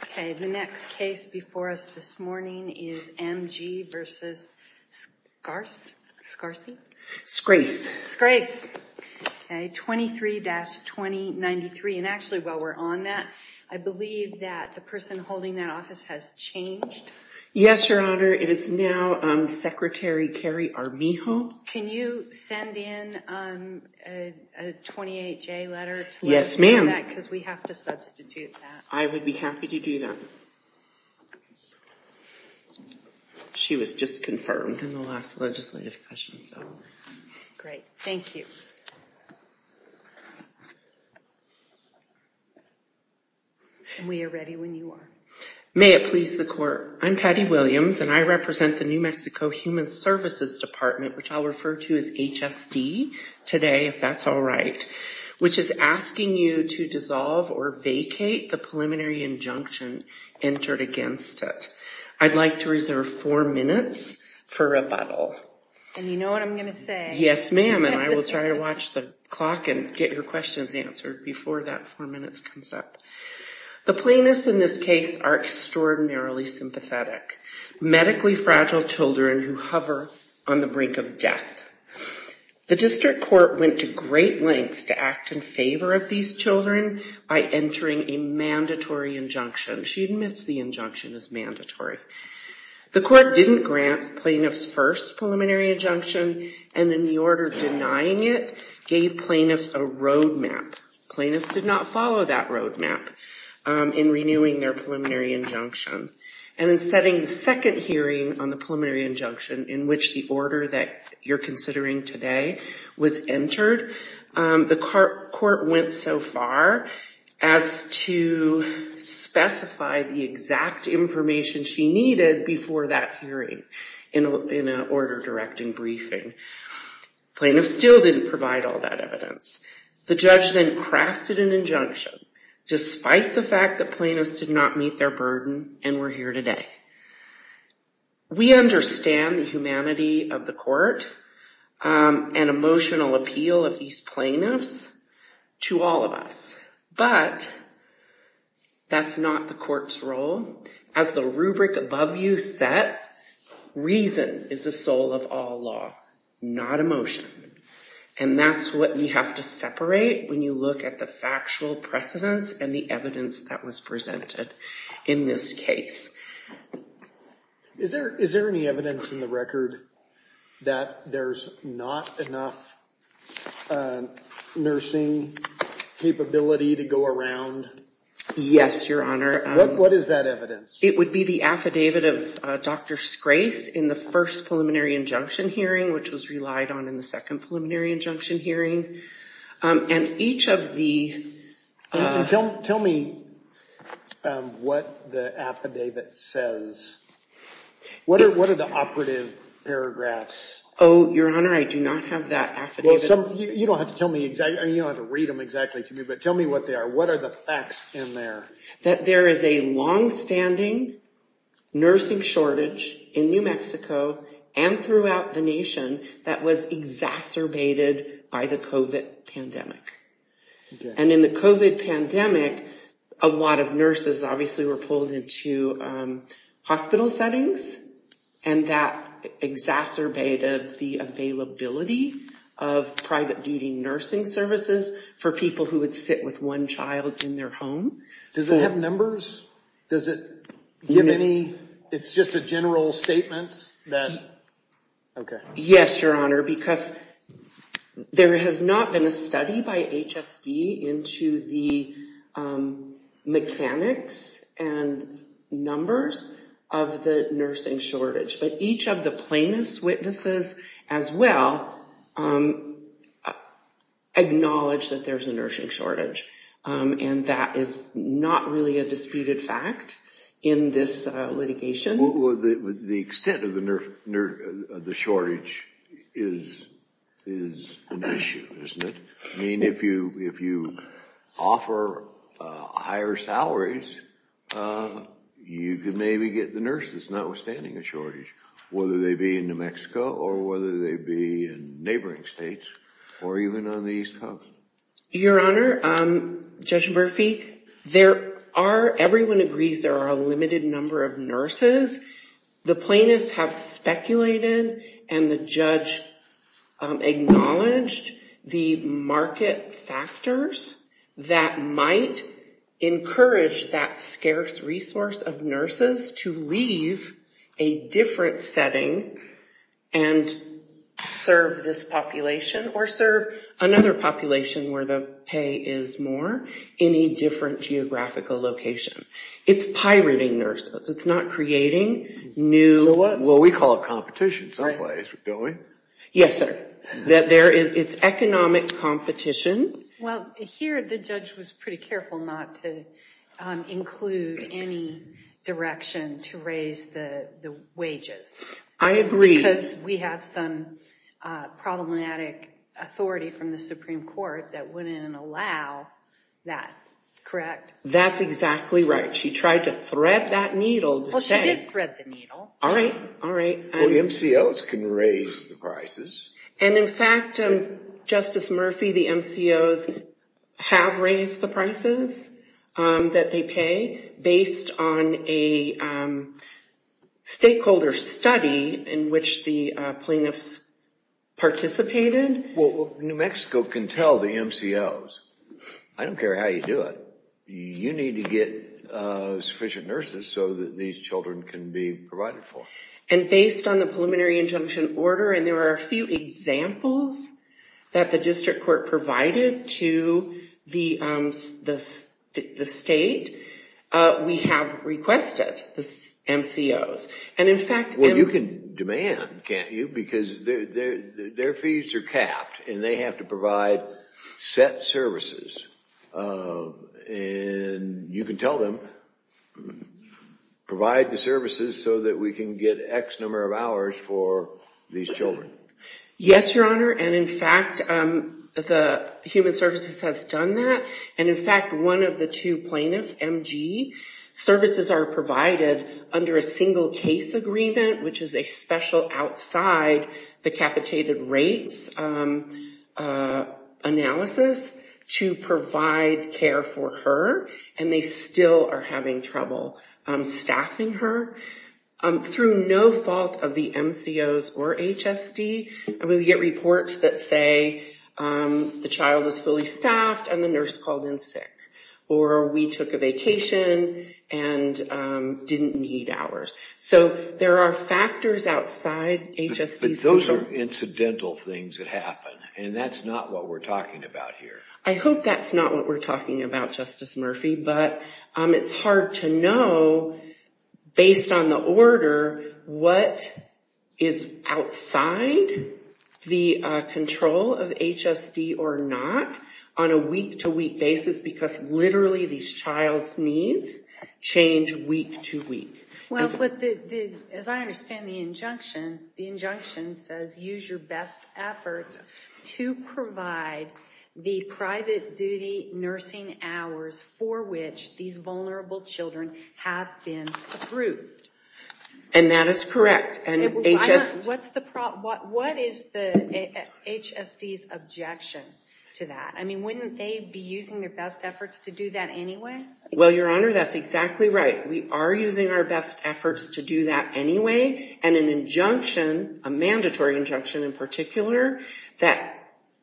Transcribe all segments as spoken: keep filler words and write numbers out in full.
Okay, the next case before us this morning is M G versus Scarce, Scarcey? Scrace. Scrace. Okay, twenty-three dash twenty ninety-three. And actually, while we're on that, I believe that the person holding that office has changed. Yes, Your Honor. It is now um, Secretary Carrie Armijo. Can you send in um, a, a twenty-eight J letter to let yes, us know that? Because we have to substitute that. I would be happy to do that. She was just confirmed in the last legislative session, so. Great. Thank you. And we are ready when you are. May it please the court. I'm Patty Williams, and I represent the New Mexico Human Services Department, which I'll refer to as H S D today, if that's all right, which is asking you to dissolve or vacate the preliminary injunction entered against it. I'd like to reserve four minutes for rebuttal. And you know what I'm going to say? Yes, ma'am, and I will try to watch the clock and get your questions answered before that four minutes comes up. The plaintiffs in this case are extraordinarily sympathetic, medically fragile children who hover on the brink of death. The district court went to great lengths to act in favor of these children by entering a mandatory injunction. She admits the injunction is mandatory. The court didn't grant plaintiffs' first preliminary injunction, and in the order denying it, gave plaintiffs a roadmap. Plaintiffs did not follow that roadmap. Um, in renewing their preliminary injunction. And in setting the second hearing on the preliminary injunction, in which the order that you're considering today was entered, um, the court, court went so far as to specify the exact information she needed before that hearing in a, in an order directing briefing. Plaintiffs still didn't provide all that evidence. The judge then crafted an injunction, despite the fact that plaintiffs did not meet their burden and were here today. We understand the humanity of the court um, and emotional appeal of these plaintiffs to all of us. But that's not the court's role. As the rubric above you sets, reason is the soul of all law, not emotion. And that's what we have to separate when you look at the factual precedents and the evidence that was presented in this case. Is there is there any evidence in the record that there's not enough uh, nursing capability to go around? Yes, Your Honor. Um, what What is that evidence? It would be the affidavit of uh, Doctor Scrace in the first preliminary injunction hearing, which was relied on in the second preliminary injunction hearing. Um, and each of the... Uh, and, and tell, tell me um, what the affidavit says. What are, what are the operative paragraphs? Oh, Your Honor, I do not have that affidavit. Well, some, you, you don't have to tell me exactly, you don't have to read them exactly to me, but tell me what they are. What are the facts in there? That there is a long-standing nursing shortage in New Mexico and throughout the nation that was exacerbated by the COVID pandemic. Okay. And in the COVID pandemic, a lot of nurses obviously were pulled into um, hospital settings, and that exacerbated the availability of private duty nursing services for people who would sit with one child in their home. Does it have numbers? Does it give any, it's just a general statement that, okay. Yes, Your Honor, because there has not been a study by H S D into the um, mechanics and numbers of the nursing shortage. But each of the plaintiffs' witnesses as well um, acknowledge that there's a nursing shortage. Um, and that is not really a disputed fact in this uh, litigation. Well, well the, the extent of the, ner- ner- uh, the shortage is is an issue, isn't it? I mean, if you if you offer uh, higher salaries, uh, you could maybe get the nurses, notwithstanding a shortage, whether they be in New Mexico or whether they be in neighboring states or even on the East Coast. Your Honor, um, Judge Murphy, there are, everyone agrees there are a limited number of nurses. The plaintiffs have speculated, and the judge um, acknowledged the market factors that might encourage that scarce resource of nurses to leave a different setting and serve this population or serve another population where the pay is more in a different geographical location. It's pirating nurses. It's not creating new... So what? Well, we call it competition someplace, right. Don't we? Yes, sir. That there is, it's economic competition. Well, here the judge was pretty careful not to um, include any direction to raise the, the wages. I agree. Because we have some uh, problematic authority from the Supreme Court that wouldn't allow that, correct? That's exactly right. She tried to thread that needle to well, say... Well, she did thread the needle. All right, all right. Well, um, M C Os can raise the prices. And in fact, um, Justice Murphy, the M C Os have raised the prices um, that they pay based on a um, stakeholder study in which the uh, plaintiffs participated. Well, well, New Mexico can tell the M C Os, I don't care how you do it, you need to get uh, sufficient nurses so that these children can be provided for. And based on the preliminary injunction order, and there are a few examples that the district court provided to the um, the, the state, uh, we have requested the M C Os. And in fact... Well, M- you can demand, can't you? Because their, their, their fees are capped, and they have to provide set services. Uh, and you can tell them... provide the services so that we can get X number of hours for these children. Yes, Your Honor, and in fact, um, the Human Services has done that. And in fact, one of the two plaintiffs, M G, services are provided under a single case agreement, which is a special outside the capitated rates um, uh, analysis to provide care for her, and they still are having trouble um, staffing her. Um, through no fault of the M C Os or H S D. I mean, we get reports that say um, the child was fully staffed and the nurse called in sick, or we took a vacation and um, didn't need hours. So there are factors outside H S D's control. But those control. are incidental things that happen, and that's not what we're talking about here. I hope that's not what we're talking about, Justice Murphy, but um, it's hard to know based on the order what is outside the uh, control of H S D or not on a week-to-week basis, because literally these child's needs change week to week. Well, and but the, the, as I understand the injunction, the injunction says use your best efforts to provide the private duty nursing hours for which these vulnerable children have been approved. And that is correct. And it, H S D... What's the pro, what, what is the H S D's objection to that? I mean, wouldn't they be using their best efforts to do that anyway? Well, Your Honor, that's exactly right. We are using our best efforts to do that anyway. And an injunction, a mandatory injunction in particular, that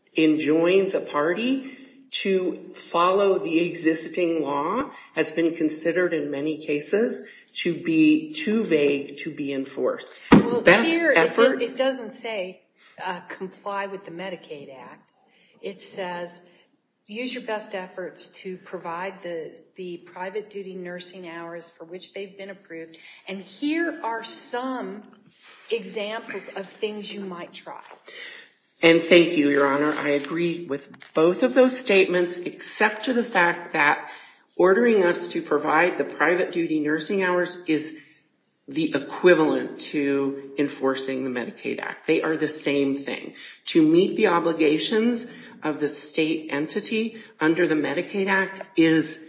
enjoins a party to follow the existing law has been considered in many cases to be too vague to be enforced. Well, best here efforts, it, it doesn't say uh, comply with the Medicaid Act. It says use your best efforts to provide the, the private duty nursing hours for which they've been approved. And here are some examples of things you might try. And thank you, Your Honor. I agree with both of those statements, except to the fact that ordering us to provide the private duty nursing hours is the equivalent to enforcing the Medicaid Act. They are the same thing. To meet the obligations of the state entity under the Medicaid Act is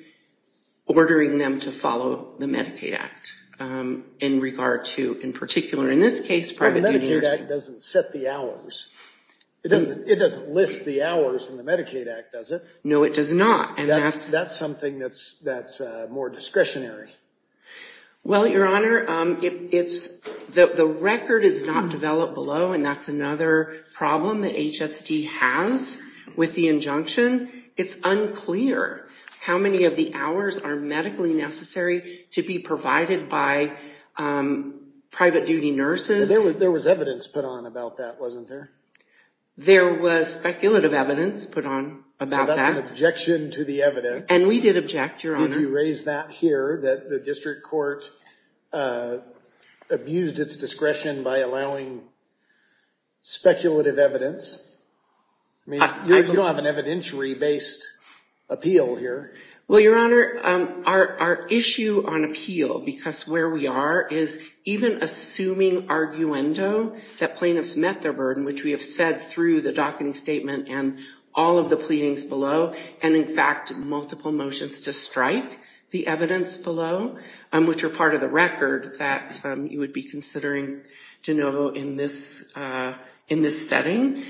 ordering them to follow the Medicaid Act um, in regard to, in particular, in this case, private well, the duty Medicaid nursing. Act doesn't set the hours. It doesn't, it doesn't list the hours in the Medicaid Act, does it? No, it does not. And that's, that's, that's something that's, that's, uh, more discretionary. Well, Your Honor, um, it, it's, the, the record is not developed below, and that's another problem that H S T has with the injunction. It's unclear how many of the hours are medically necessary to be provided by, um, private duty nurses. Well, there was, there was evidence put on about that, wasn't there? There was speculative evidence put on about so that's that. That's an objection to the evidence. And we did object, Your Honor. Did you raise that here, that the district court uh, abused its discretion by allowing speculative evidence? I mean, I, you're, I, you don't have an evidentiary-based appeal here. Well, Your Honor, um, our, our issue on appeal, because where we are, is even assuming arguendo that plaintiffs met their burden, which we have said through the docketing statement and all of the pleadings below, and in fact, multiple motions to strike the evidence below, um, which are part of the record that um, you would be considering de novo in this, uh, in this setting.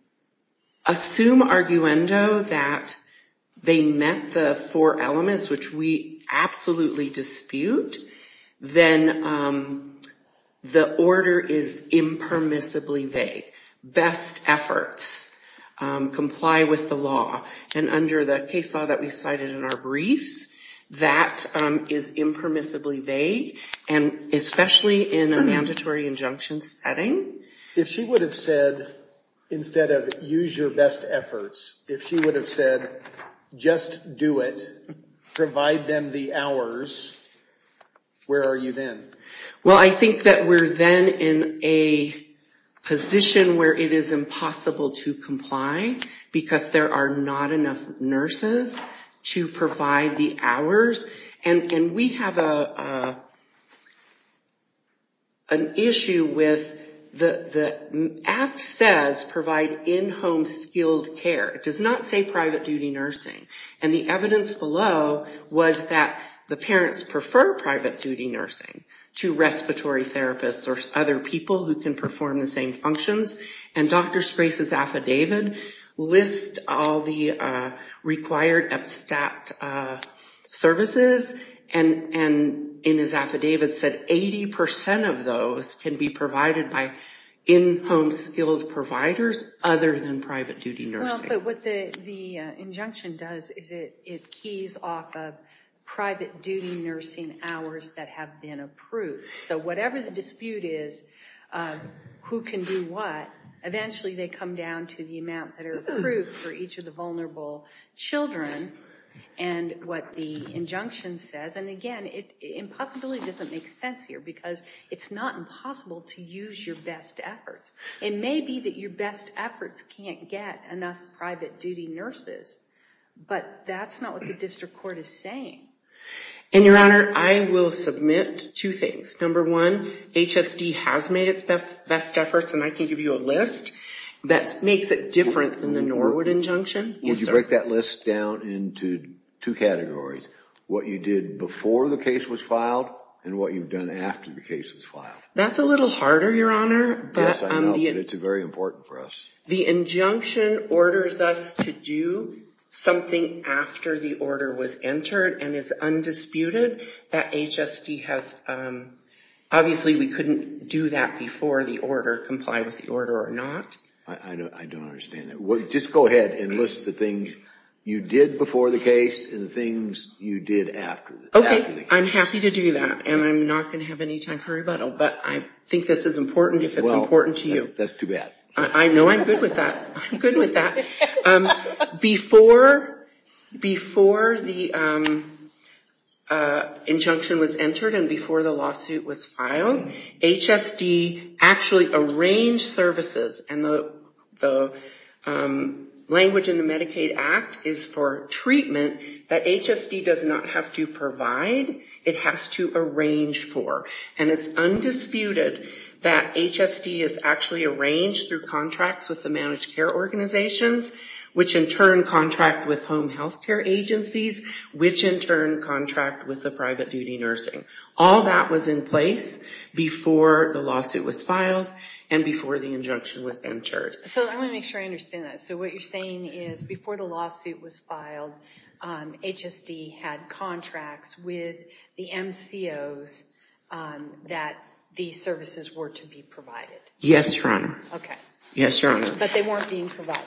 Assume arguendo that they met the four elements, which we absolutely dispute, then um, the order is impermissibly vague. Best efforts um, comply with the law. And under the case law that we cited in our briefs, that um, is impermissibly vague, and especially in a mandatory injunction setting. If she would have said, instead of use your best efforts, if she would have said, just do it, provide them the hours, where are you then? Well, I think that we're then in a position where it is impossible to comply because there are not enough nurses to provide the hours. And, and we have a, a an issue with The, the Act says provide in-home skilled care. It does not say private duty nursing. And the evidence below was that the parents prefer private duty nursing to respiratory therapists or other people who can perform the same functions. And Doctor Sprace's affidavit lists all the uh, required E P S T A T uh, services, and, and in his affidavit said eighty percent of those can be provided by in-home skilled providers other than private duty nursing. Well, but what the, the uh, injunction does is it, it keys off of private duty nursing hours that have been approved. So whatever the dispute is, uh, who can do what, eventually they come down to the amount that are approved for each of the vulnerable children. And what the injunction says, and again, it, impossibility doesn't make sense here because it's not impossible to use your best efforts. It may be that your best efforts can't get enough private duty nurses, but that's not what the district court is saying. And Your Honor, I will submit two things. Number one, H S D has made its best, best efforts, and I can give you a list that makes it different than the Norwood injunction. Would yes, you sir. break that list down into two categories? What you did before the case was filed and what you've done after the case was filed. That's a little harder, Your Honor. But, yes, I know, um, the, but it's very important for us. The injunction orders us to do something after the order was entered, and it's undisputed that H S D has, um, obviously we couldn't do that before the order, comply with the order or not. I, I, don't, I don't understand that. Well, just go ahead and list the things you did before the case and the things you did after the, okay, after the case. I'm happy to do that, and I'm not going to have any time for rebuttal, but I think this is important if it's well, important to you. That, that's too bad. I, I know I'm good with that. I'm good with that. Um, before, before the um, uh, injunction was entered and before the lawsuit was filed, H S D actually arranged services, and the the um, language in the Medicaid Act is for treatment that H S D does not have to provide, it has to arrange for. And it's undisputed that H S D is actually arranged through contracts with the managed care organizations which in turn contract with home health care agencies, which in turn contract with the private duty nursing. All that was in place before the lawsuit was filed and before the injunction was entered. So I want to make sure I understand that. So what you're saying is before the lawsuit was filed, um, H S D had contracts with the M C Os um, that these services were to be provided? Yes, Your Honor. Okay. Yes, Your Honor. But they weren't being provided?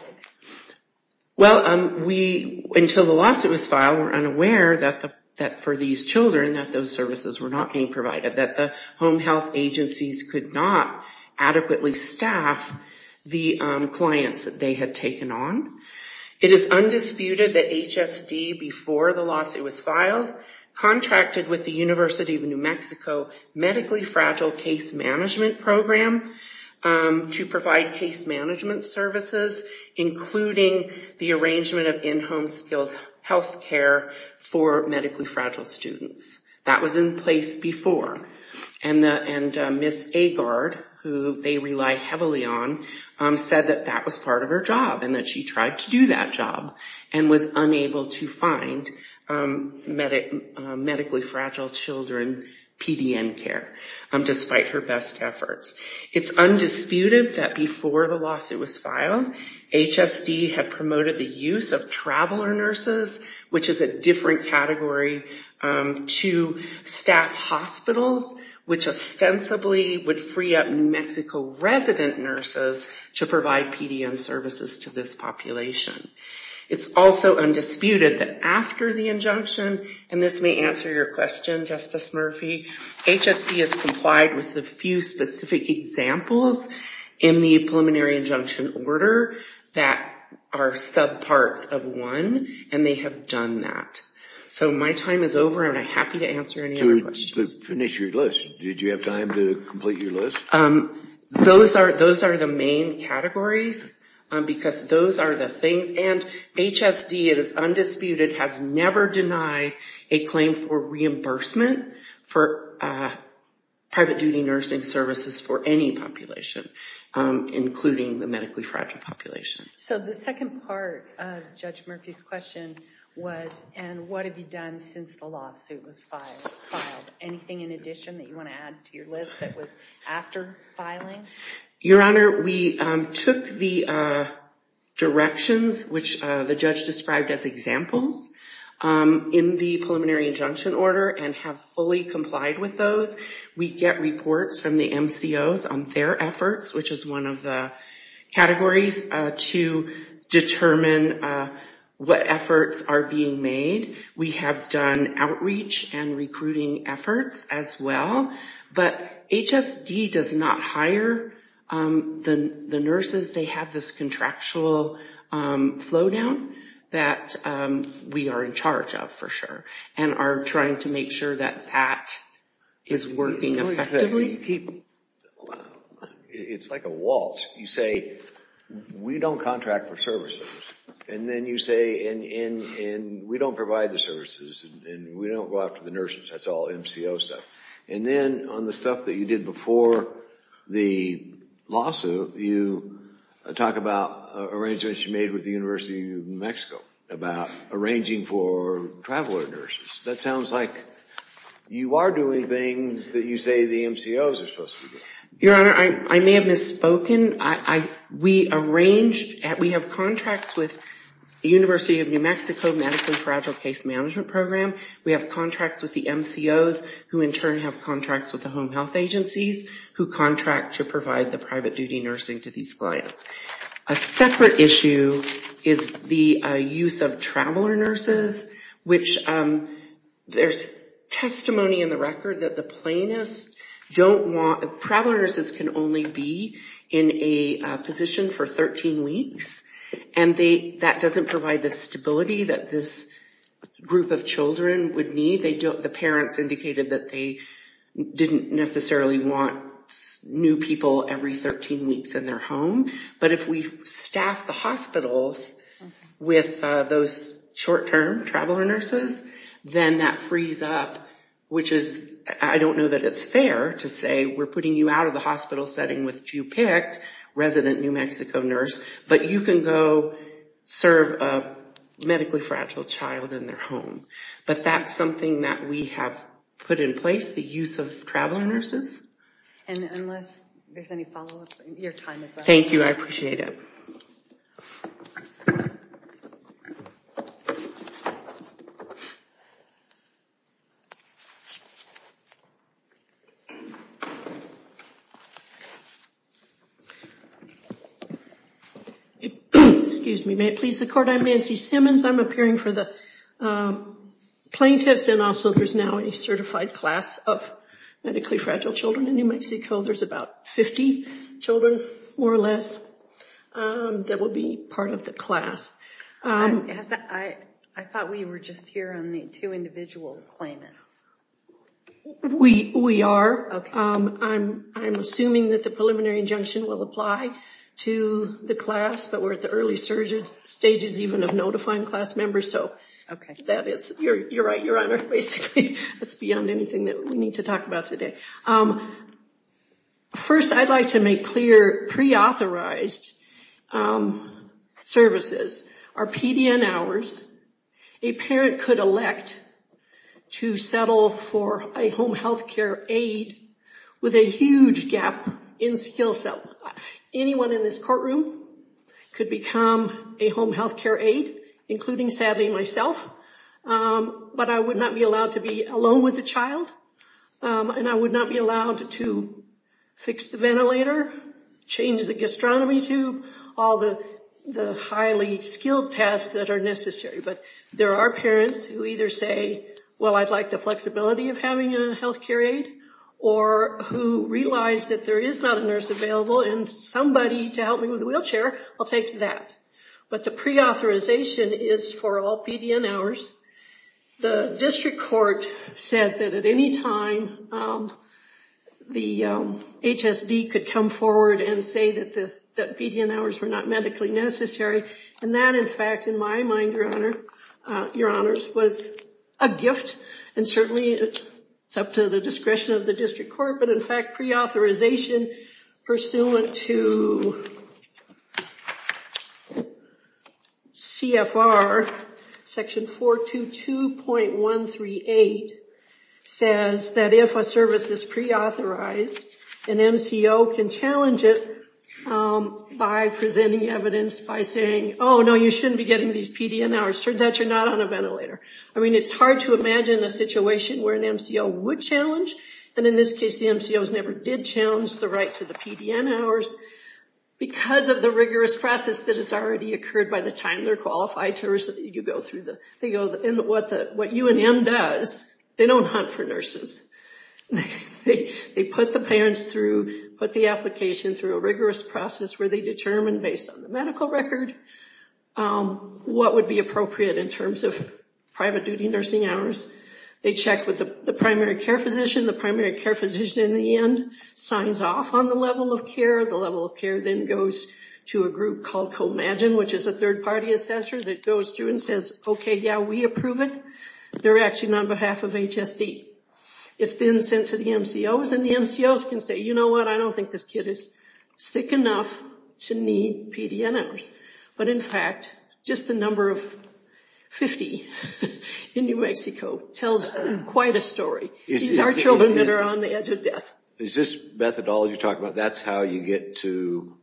Well, um, we, until the lawsuit was filed, were unaware that the that for these children that those services were not being provided, that the home health agencies could not adequately staff the um, clients that they had taken on. It is undisputed that H S D, before the lawsuit was filed, contracted with the University of New Mexico Medically Fragile Case Management Program um, to provide case management services, including the arrangement of in-home skilled health care for medically fragile students. That was in place before. And, the, and uh, Miz Agard, who they rely heavily on, um, said that that was part of her job and that she tried to do that job and was unable to find um, medic, uh, medically fragile children P D N care, um, despite her best efforts. It's undisputed that before the lawsuit was filed, H S D had promoted the use of traveler nurses, which is a different category, um, to staff hospitals, which ostensibly would free up New Mexico resident nurses to provide P D N services to this population. It's also undisputed that after the injunction, and this may answer your question, Justice Murphy, H S D has complied with the few specific examples in the preliminary injunction order that are subparts of one, and they have done that. So my time is over, and I'm happy to answer any to, other questions. To finish your list, did you have time to complete your list? Um, those are those are the main categories. Um, because those are the things, and H S D, it is undisputed, has never denied a claim for reimbursement for uh, private duty nursing services for any population, um, including the medically fragile population. So the second part of Judge Murphy's question was, and what have you done since the lawsuit was filed? filed? Anything in addition that you want to add to your list that was after filing? Your Honor, we um, took the uh, directions, which uh, the judge described as examples, um, in the preliminary injunction order and have fully complied with those. We get reports from the M C Os on their efforts, which is one of the categories, uh, to determine uh, what efforts are being made. We have done outreach and recruiting efforts as well, but H S D does not hire Um, the, the nurses. They have this contractual um, flow down that um, we are in charge of for sure and are trying to make sure that that is working you, effectively. You keep, it's like a waltz. You say, we don't contract for services. And then you say, and, and, and we don't provide the services and, and we don't go after the nurses. That's all M C O stuff. And then on the stuff that you did before the lawsuit, you uh, talk about uh, arrangements you made with the University of New Mexico about arranging for traveler nurses. That sounds like you are doing things that you say the M C Os are supposed to be doing. Your Honor, I, I may have misspoken. I, I, we arranged, we have contracts with the University of New Mexico Medically Fragile Case Management Program. We have contracts with the M C Os, who in turn have contracts with the home health agencies, who contract to provide the private duty nursing to these clients. A separate issue is the uh, use of traveler nurses, which um, there's testimony in the record that the plaintiffs don't want, traveler nurses can only be in a uh, position for thirteen weeks. And they, that doesn't provide the stability that this group of children would need. They don't, the parents indicated that they didn't necessarily want new people every thirteen weeks in their home. But if we staff the hospitals with uh, those short-term traveler nurses, then that frees up, which is, I don't know that it's fair to say we're putting you out of the hospital setting with you picked, resident New Mexico nurse, but you can go serve a medically fragile child in their home. But that's something that we have put in place, the use of traveler nurses. And unless there's any follow-ups, your time is up. Thank you, I appreciate it. Excuse me, may it please the court, I'm Nancy Simmons. I'm appearing for the um, plaintiffs, and also there's now a certified class of medically fragile children in New Mexico. There's about fifty children, more or less, um, that will be part of the class. Um, I, has that, I, I thought we were just here on the two individual claimants. We we are. Okay. Um, I'm I'm assuming that the preliminary injunction will apply to the class, but we're at the early surges, stages even of notifying class members. So okay, that is you're you're right, Your Honor. Basically, that's beyond anything that we need to talk about today. Um, first, I'd like to make clear pre-authorized um, services are P D N hours. A parent could elect to settle for a home health care aide with a huge gap in skill set. Anyone in this courtroom could become a home health care aide, including, sadly, myself. Um, but I would not be allowed to be alone with the child. Um, and I would not be allowed to fix the ventilator, change the gastronomy tube, all the, the highly skilled tasks that are necessary. But there are parents who either say, well, I'd like the flexibility of having a health care aide, or who realize that there is not a nurse available and somebody to help me with a wheelchair, I'll take that. But the pre-authorization is for all P D N hours. The district court said that at any time um, the um, H S D could come forward and say that, this, that P D N hours were not medically necessary. And that, in fact, in my mind, Your Honor, uh, Your Honors, was a gift, and certainly it's up to the discretion of the district court, but in fact, pre-authorization pursuant to C F R section four twenty-two point one three eight says that if a service is pre-authorized, an M C O can challenge it um, by presenting evidence by saying, oh, no, you shouldn't be getting these P D N hours. Turns out you're not on a ventilator. I mean, it's hard to imagine a situation where an M C O would challenge, and in this case, the M C Os never did challenge the right to the P D N hours because of the rigorous process that has already occurred by the time they're qualified to, you go through the, they go, and what the, what U N M does, they don't hunt for nurses. They, they put the parents through, put the application through a rigorous process where they determine, based on the medical record, um, what would be appropriate in terms of private duty nursing hours. They check with the, the primary care physician. The primary care physician, in the end, signs off on the level of care. The level of care then goes to a group called COMAGIN, which is a third-party assessor that goes through and says, okay, yeah, we approve it. They're acting on behalf of H S D. It's then sent to the M C Os, and the M C Os can say, you know what, I don't think this kid is sick enough to need P D N hours. But in fact, just the number of fifty in New Mexico tells quite a story. Is, These is, are is, children is, that are on the edge of death. Is this methodology you're talking about, that's how you get to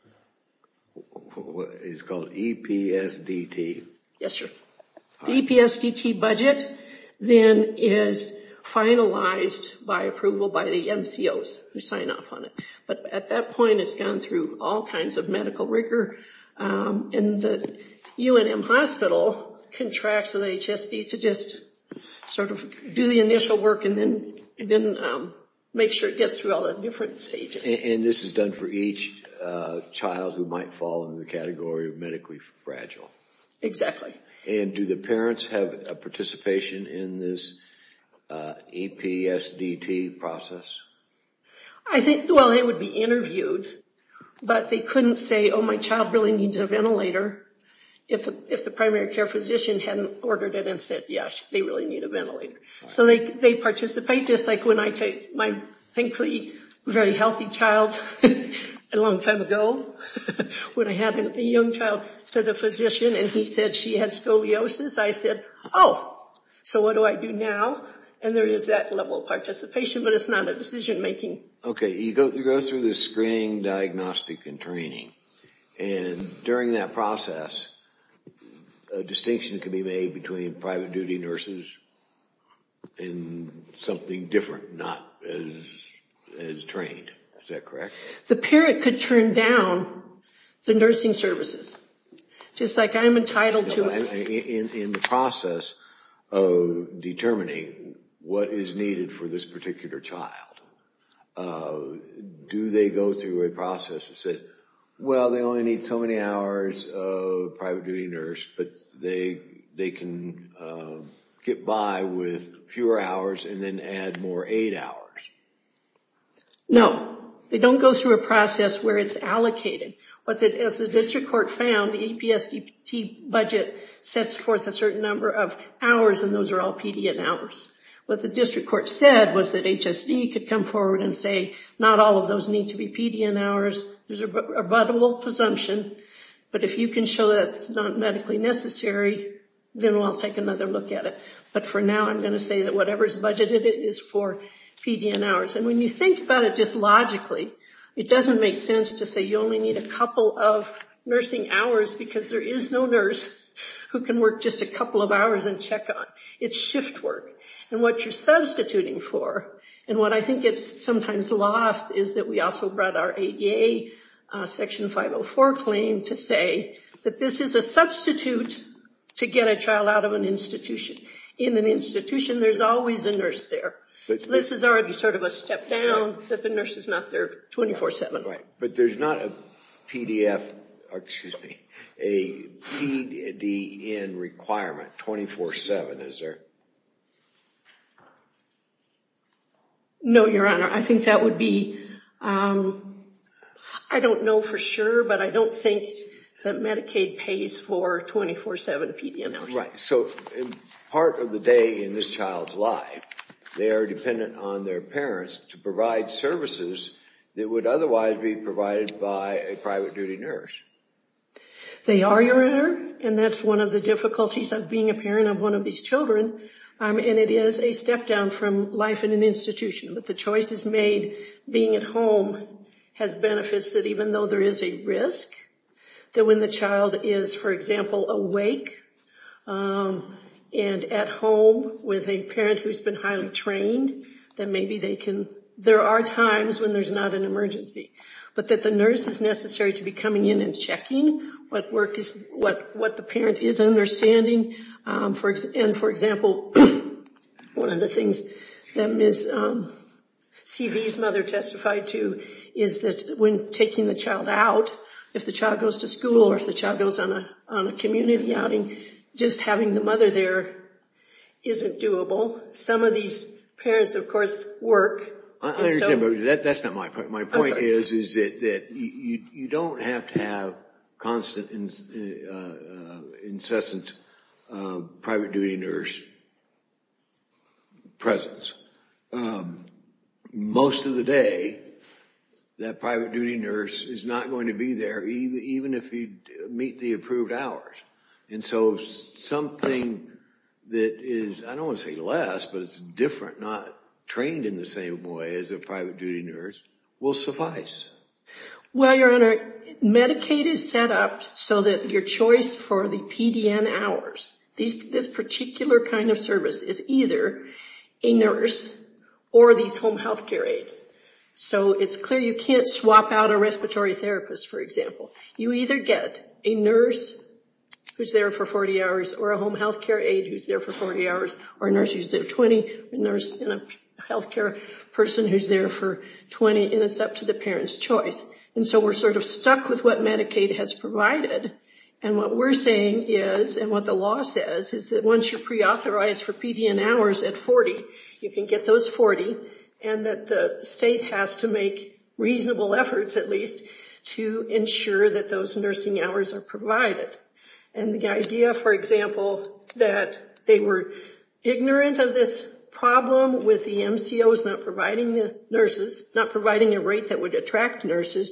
what is called E P S D T? Yes, sir. The E P S D T budget then is finalized by approval by the M C Os who sign off on it. But at that point, it's gone through all kinds of medical rigor. Um, and the U N M hospital contracts with H S D to just sort of do the initial work and then, then um, make sure it gets through all the different stages. And, and this is done for each uh, child who might fall in the category of medically fragile. Exactly. And do the parents have a participation in this uh, E P S D T process? I think, well, they would be interviewed, but they couldn't say, oh, my child really needs a ventilator, if the, if the primary care physician hadn't ordered it and said, yeah, they really need a ventilator. Right. So they, they participate, just like when I take my, thankfully, very healthy child a long time ago, when I had a young child, to the physician and he said she had scoliosis, I said, oh, so what do I do now? And there is that level of participation, but it's not a decision-making. Okay, you go, you go through this screening, diagnostic, and training. And during that process, a distinction can be made between private duty nurses and something different, not as, as trained. Is that correct? The parent could turn down the nursing services, just like I'm entitled to. In, in the process of determining what is needed for this particular child, uh, do they go through a process that says, well, they only need so many hours of private duty nurse, but they they can uh, get by with fewer hours and then add more eight hours? No, they don't go through a process where it's allocated. What the, as the district court found, the E P S D T budget sets forth a certain number of hours, and those are all P D N hours. What the district court said was that H S D could come forward and say, not all of those need to be P D N hours. There's a rebuttable presumption, but if you can show that it's not medically necessary, then we'll take another look at it. But for now, I'm going to say that whatever's budgeted is for P D N hours. And when you think about it just logically, it doesn't make sense to say you only need a couple of nursing hours because there is no nurse who can work just a couple of hours and check on. It's shift work. And what you're substituting for, and what I think gets sometimes lost, is that we also brought our A D A uh, Section five oh four claim to say that this is a substitute to get a child out of an institution. In an institution, there's always a nurse there. But, so this is already sort of a step down, right, that the nurse is not there twenty-four seven. Right, but there's not a P D F, or excuse me, a P D N requirement twenty-four seven, is there? No, Your Honor. I think that would be, um, I don't know for sure, but I don't think that Medicaid pays for twenty-four seven P D N hours. Right, so in part of the day in this child's life, they are dependent on their parents to provide services that would otherwise be provided by a private duty nurse. They are, Your Honor, and that's one of the difficulties of being a parent of one of these children. Um, and it is a step down from life in an institution. But the choice is made. Being at home has benefits that even though there is a risk, that when the child is, for example, awake, um, and at home with a parent who's been highly trained, then maybe they can, there are times when there's not an emergency, but that the nurse is necessary to be coming in and checking what work is, what, what the parent is understanding. Um, for, and for example, one of the things that Miz Um, C V's mother testified to is that when taking the child out, if the child goes to school or if the child goes on a, on a community outing, just having the mother there isn't doable. Some of these parents, of course, work. I understand, so, but that, that's not my point. My point is, is that, that you, you don't have to have constant, in, uh, uh, incessant uh, private duty nurse presence. Um, most of the day, that private duty nurse is not going to be there, even, even if you meet the approved hours. And so something that is, I don't want to say less, but it's different, not trained in the same way as a private duty nurse, will suffice. Well, Your Honor, Medicaid is set up so that your choice for the P D N hours, these, this particular kind of service, is either a nurse or these home health care aides. So it's clear you can't swap out a respiratory therapist, for example. You either get a nurse who's there for forty hours, or a home health care aide who's there for forty hours, or a nurse who's there twenty, a nurse and a healthcare person who's there for twenty, and it's up to the parent's choice. And so we're sort of stuck with what Medicaid has provided. And what we're saying is, and what the law says, is that once you're pre-authorized for P D N hours at forty, you can get those forty, and that the state has to make reasonable efforts, at least, to ensure that those nursing hours are provided. And the idea, for example, that they were ignorant of this problem with the M C Os not providing the nurses, not providing a rate that would attract nurses,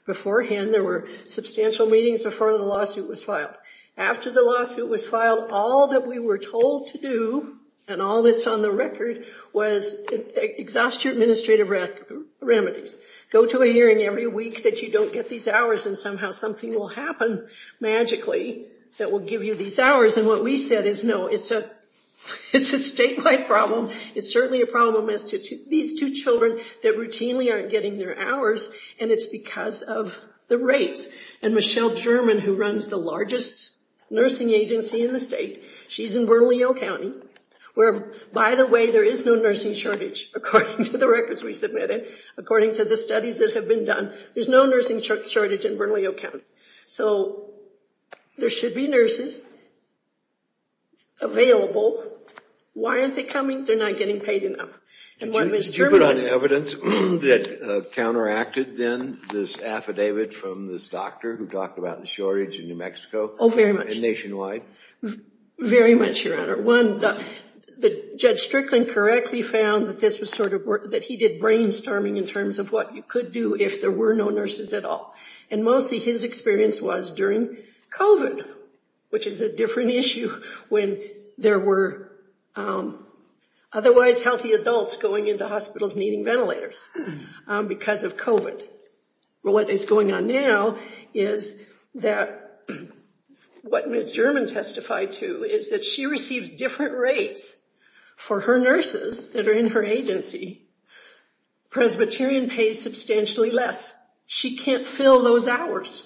Beforehand, there were substantial meetings before the lawsuit was filed. After the lawsuit was filed, all that we were told to do, and all that's on the record, was exhaust your administrative remedies. Go to a hearing every week that you don't get these hours, and somehow something will happen magically that will give you these hours. And what we said is, no, it's a it's a statewide problem. It's certainly a problem as to two, these two children that routinely aren't getting their hours, and it's because of the rates. And Michelle German, who runs the largest nursing agency in the state, she's in Bernalillo County, where, by the way, there is no nursing shortage, according to the records we submitted, according to the studies that have been done. There's no nursing shortage in Bernalillo County. So there should be nurses available. Why aren't they coming? They're not getting paid enough. And what Miz Did you put on evidence that uh, counteracted then this affidavit from this doctor who talked about the shortage in New Mexico? Oh, very much. And nationwide? Very much, Your Honor. One, the, the Judge Strickland correctly found that this was sort of, that he did brainstorming in terms of what you could do if there were no nurses at all. And mostly his experience was during COVID, which is a different issue when there were um, otherwise healthy adults going into hospitals needing ventilators um, because of COVID. But what is going on now is that what Miz German testified to is that she receives different rates for her nurses that are in her agency. Presbyterian pays substantially less. She can't fill those hours.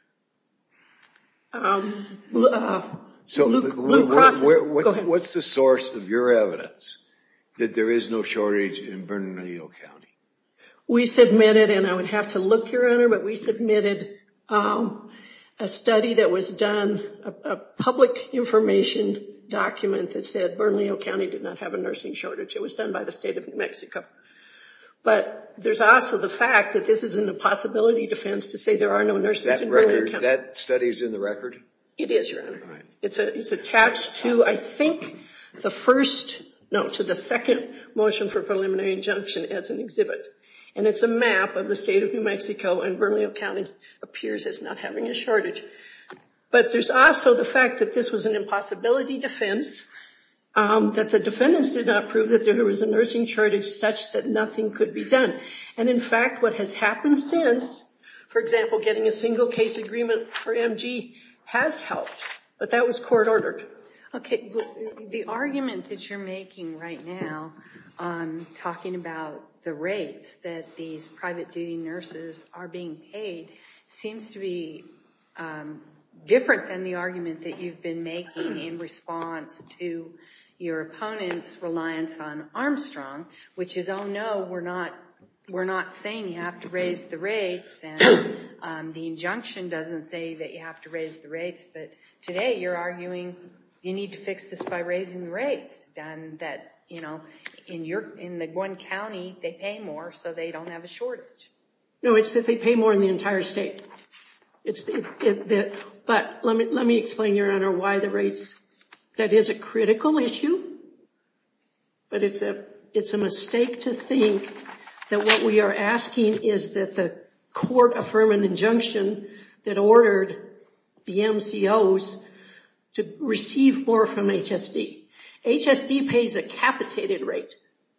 Um, uh, so Blue, Blue where, Cross is, where, what's, go ahead. What's the source of your evidence that there is no shortage in Bernalillo County? We submitted, and I would have to look, Your Honor, but we submitted um, a study that was done, a, a public information document that said Bernalillo County did not have a nursing shortage. It was done by the state of New Mexico. But there's also the fact that this isn't a possibility defense to say there are no nurses that in record, Bernalillo County. That study is in the record? It is, Your Honor. Right. It's a, it's attached to, I think, the first, no, to the second motion for preliminary injunction as an exhibit. And it's a map of the state of New Mexico, and Bernalillo County appears as not having a shortage. But there's also the fact that this was an impossibility defense, um, that the defendants did not prove that there was a nursing shortage such that nothing could be done. And in fact, what has happened since, for example, getting a single case agreement for M G has helped, but that was court ordered. Okay, the argument that you're making right now, um, talking about the rates that these private duty nurses are being paid, seems to be um, different than the argument that you've been making in response to your opponent's reliance on Armstrong, which is, oh no, we're not, we're not saying you have to raise the rates, and um, the injunction doesn't say that you have to raise the rates, but today you're arguing you need to fix this by raising the rates, and that, you know, in your, in the one county, they pay more, so they don't have a shortage. No, it's that they pay more in the entire state. It's it, it, the, but let me, let me explain, Your Honor, why the rates, that is a critical issue, but it's a, it's a mistake to think that what we are asking is that the court affirm an injunction that ordered the M C Os to receive more from H S D. H S D pays a capitated rate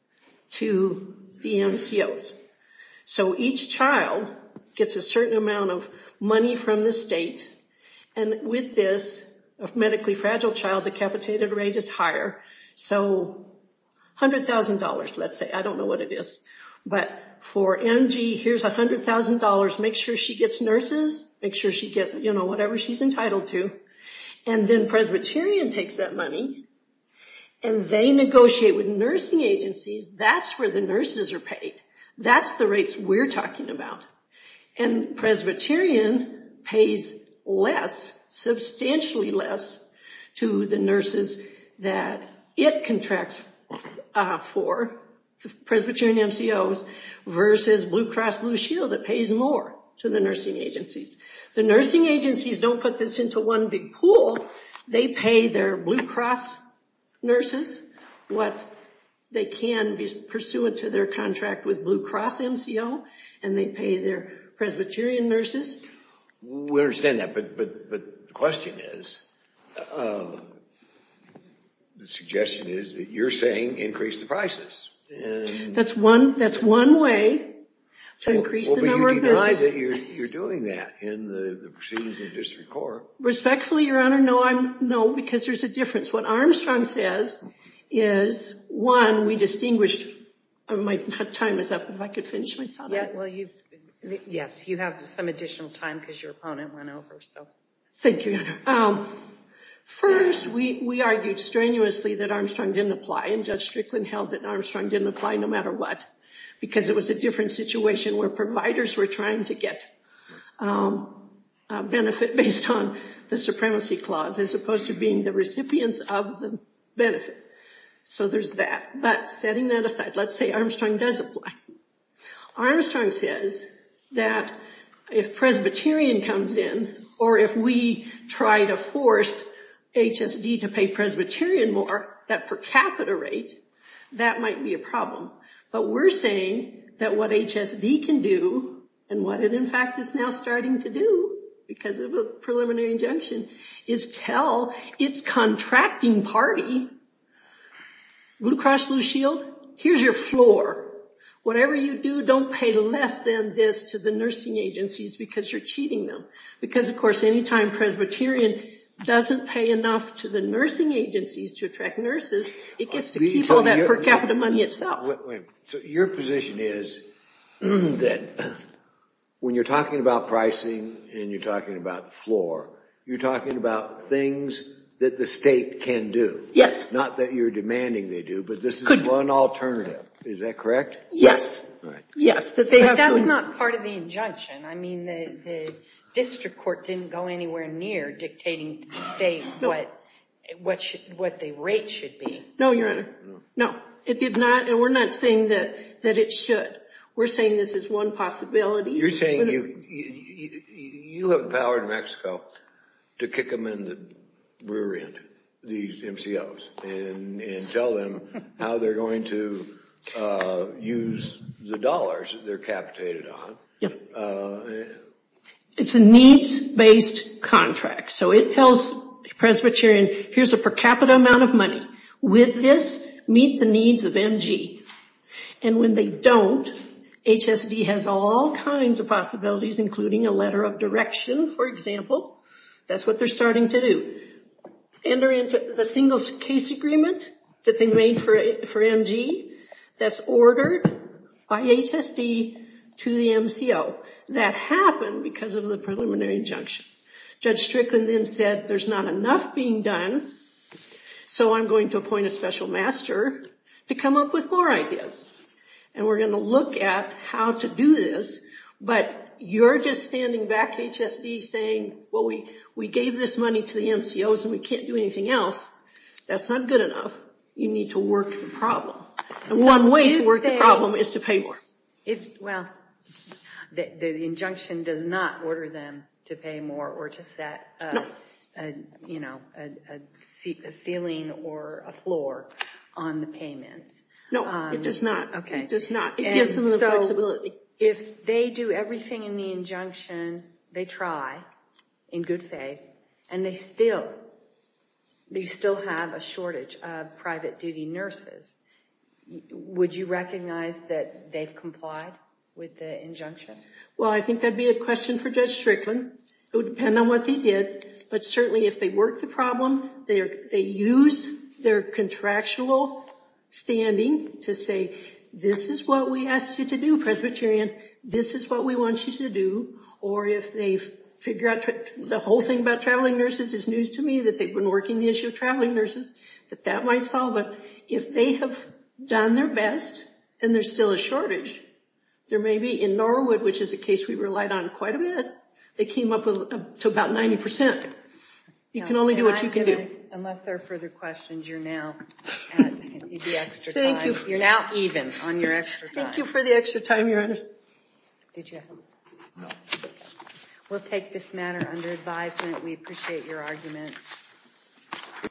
to the M C Os. So each child gets a certain amount of money from the state, and with this, a medically fragile child, the capitated rate is higher. So one hundred thousand dollars, let's say. I don't know what it is. But for M G, here's one hundred thousand dollars. Make sure she gets nurses. Make sure she gets, you know, whatever she's entitled to. And then Presbyterian takes that money, and they negotiate with nursing agencies. That's where the nurses are paid. That's the rates we're talking about. And Presbyterian pays less, substantially less, to the nurses that it contracts uh, for, Presbyterian M C Os, versus Blue Cross Blue Shield that pays more to the nursing agencies. The nursing agencies don't put this into one big pool. They pay their Blue Cross nurses what they can be pursuant to their contract with Blue Cross M C O, and they pay their Presbyterian nurses. We understand that, but but but the question is, uh, the suggestion is that you're saying increase the prices. And That's one. That's one way to increase well, the but number you of deny nurses. that you're you're doing that in the, the proceedings in district court. Respectfully, Your Honor, no, I'm no, because there's a difference. What Armstrong says is, one, we distinguished. Uh, my time is up. If I could finish my thought. Yeah, well, you, yes, you have some additional time because your opponent went over. So, thank you, Your Honor. Um, first, we we argued strenuously that Armstrong didn't apply, and Judge Strickland held that Armstrong didn't apply no matter what, because it was a different situation where providers were trying to get um, uh, benefit based on the supremacy clause as opposed to being the recipients of the benefit. So there's that. But setting that aside, let's say Armstrong does apply. Armstrong says that if Presbyterian comes in, or if we try to force H S D to pay Presbyterian more, that per capita rate, that might be a problem. But we're saying that what H S D can do, and what it in fact is now starting to do, because of a preliminary injunction, is tell its contracting party, Blue Cross Blue Shield, here's your floor. Whatever you do, don't pay less than this to the nursing agencies because you're cheating them. Because, of course, anytime Presbyterian doesn't pay enough to the nursing agencies to attract nurses, it gets to keep So all that you're- per capita money itself. Wait, wait. So your position is that when you're talking about pricing and you're talking about the floor, you're talking about things that the state can do. Yes. Not that you're demanding they do, but this is Could- one alternative. Is that correct? Yes. Right. Yes, that they but have that's to. not part of the injunction. I mean, the the district court didn't go anywhere near dictating to the state No. what what should, what the rate should be. No, Your Honor. No, it did not, and we're not saying that, that it should. We're saying this is one possibility. You're saying With- you, you you have the power in Mexico to kick them in the rear end, these M C Os, and and tell them how they're going to uh, use the dollars that they're capitated on. Yeah. Uh, It's a needs-based contract. So it tells Presbyterian, here's a per capita amount of money. With this, meet the needs of M G. And when they don't, H S D has all kinds of possibilities, including a letter of direction, for example. That's what they're starting to do. Enter into the single case agreement that they made for, for M G. That's ordered by H S D to the M C O. That happened because of the preliminary injunction. Judge Strickland then said there's not enough being done, so I'm going to appoint a special master to come up with more ideas. And we're going to look at how to do this, but you're just standing back, H S D, saying, well, we, we gave this money to the M C Os and we can't do anything else. That's not good enough. You need to work the problem. And So one way to if work they- the problem is to pay more. If well, the, the injunction does not order them to pay more or to set a, No. a you know a, a, ce- a ceiling or a floor on the payments. No, Um, it does not. okay. It does not. It And gives them the so flexibility. If they do everything in the injunction, they try in good faith, and they still, they still have a shortage of private duty nurses, would you recognize that they've complied with the injunction? Well, I think that'd be a question for Judge Strickland. It would depend on what they did, but certainly if they work the problem, they they use their contractual standing to say, this is what we asked you to do, Presbyterian, this is what we want you to do, or if they figure out, tra- the whole thing about traveling nurses is news to me, that they've been working the issue of traveling nurses, that that might solve it. If they have done their best and there's still a shortage, there may be, in Norwood, which is a case we relied on quite a bit, they came up with uh, to about ninety percent. You can only do what you can do. Unless there are further questions, you're now at the extra time. Thank you. You're now even on your extra time. Thank you for the extra time, Your Honor. Did you have? No. We'll take this matter under advisement. We appreciate your argument.